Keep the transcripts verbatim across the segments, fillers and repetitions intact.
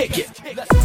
kick it.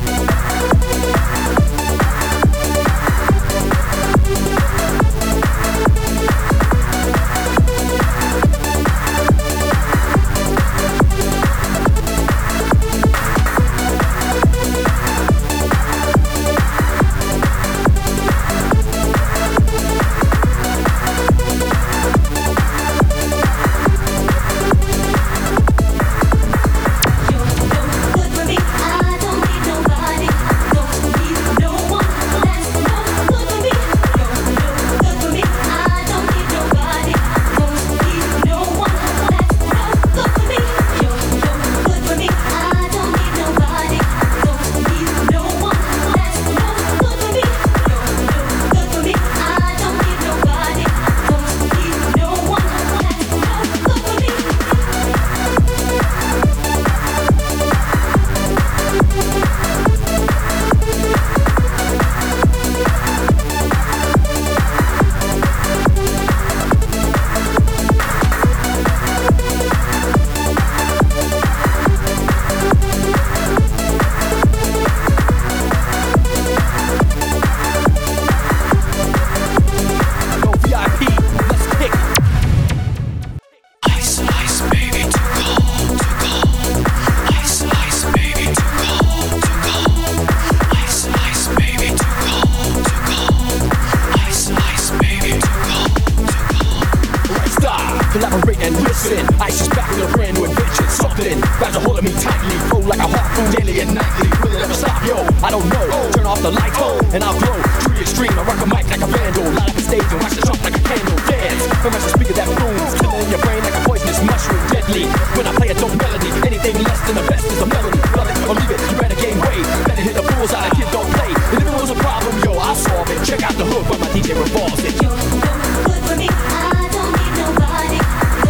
Collaborate and listen. Ice is back with a brand new invention. Something grabs a hold of me tightly, flow like a harpoon daily and nightly. Will it ever stop? Yo, I don't know. Turn off the lights, oh, and I'll glow. True to extreme, I rock a mic like a vandal. Light up the stage and watch the jump like a candle. Dance from a speaker that booms, killing your brain like a poisonous mushroom. Deadly when I play a dope melody. Anything less than the best is a melody. Love it or leave it, you better gain weight. Better hit the bullseye, kid don't play. And if it was a problem, yo, I'll solve it. Check out the hook when my D J revolves it. You're no good for me. I don't need nobody.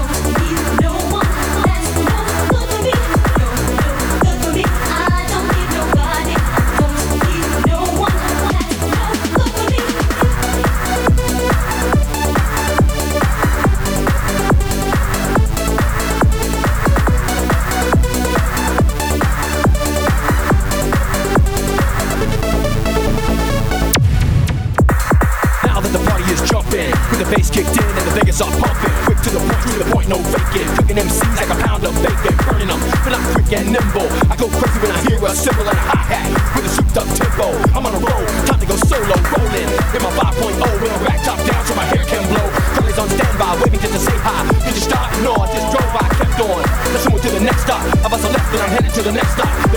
With the bass kicked in and the Vegas are pumping. Quick to the point, to the point, no faking. Cooking M Cs like a pound of bacon. Burning them, but I'm quick and nimble. I go crazy when I hear a cymbal and a hi-hat with a souped up tempo. I'm on a roll, time to go solo, rolling in my five point oh with a rack top down so my hair can blow. Curly's on standby, waiting just to say hi. Did you stop? No, I just drove, I kept on. Let's move to the next stop. I bust a left and I'm headed to the next stop.